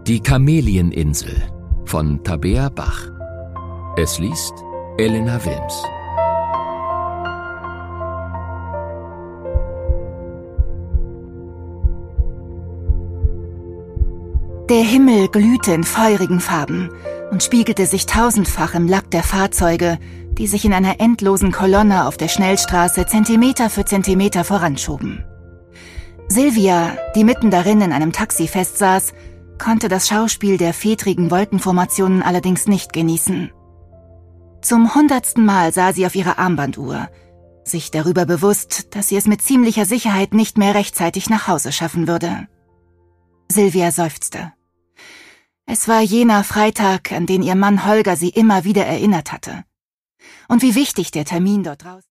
Die Kamelieninsel von Tabea Bach. Es liest Elena Wilms. Der Himmel glühte in feurigen Farben und spiegelte sich tausendfach im Lack der Fahrzeuge, die sich in einer endlosen Kolonne auf der Schnellstraße Zentimeter für Zentimeter voranschoben. Silvia, die mitten darin in einem Taxi festsaß, konnte das Schauspiel der fedrigen Wolkenformationen allerdings nicht genießen. Zum 100. Mal sah sie auf ihre Armbanduhr, sich darüber bewusst, dass sie es mit ziemlicher Sicherheit nicht mehr rechtzeitig nach Hause schaffen würde. Silvia seufzte. Es war jener Freitag, an den ihr Mann Holger sie immer wieder erinnert hatte. Und wie wichtig der Termin dort draußen